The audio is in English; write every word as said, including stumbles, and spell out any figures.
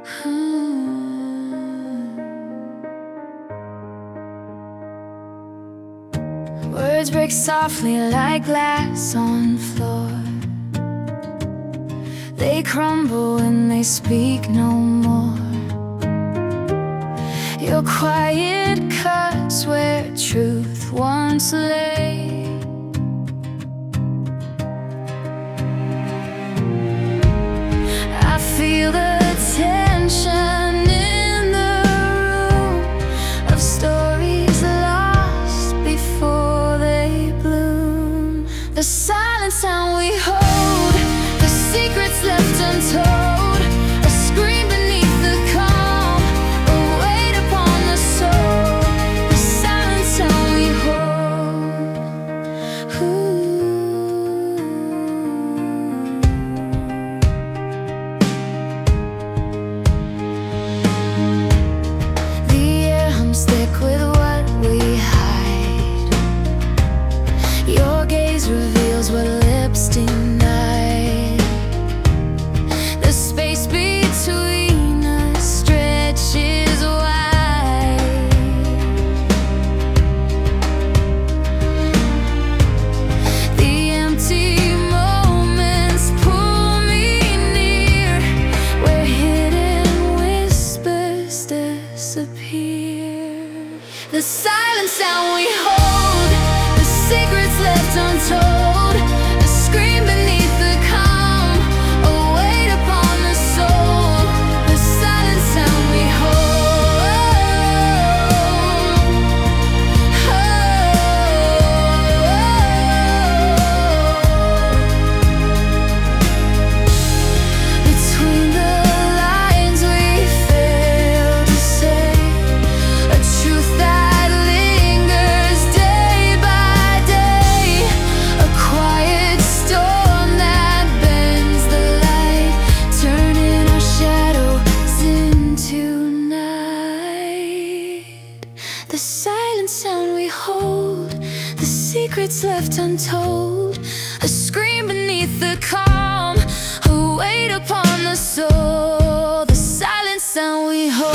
Words break softly like glass on floor. They crumble when they speak no more. Your quiet cuts where truth once lay. I feel the tension in the room of stories lost before they bloom. The silent sound we hold, the secrets left untold, a scream beneath the calm, a weight upon the soul. The silent sound we hold. Ooh. The air hums thick with what we hide. Your gaze reveals what lips deny. The space between us stretches wide. The empty moments pull me near, where hidden whispers disappear. The silent sound we hold, the secrets left untold, a scream beneath the calm, a weight upon the soul. The silent sound we hold. Between the lines we fail to say a truth that lingers day by day, a quiet storm that bends the light, turning our shadows into night. The silent sound we hold, the secrets left untold, a scream beneath the calm, a weight upon the soul. The silent sound we hold.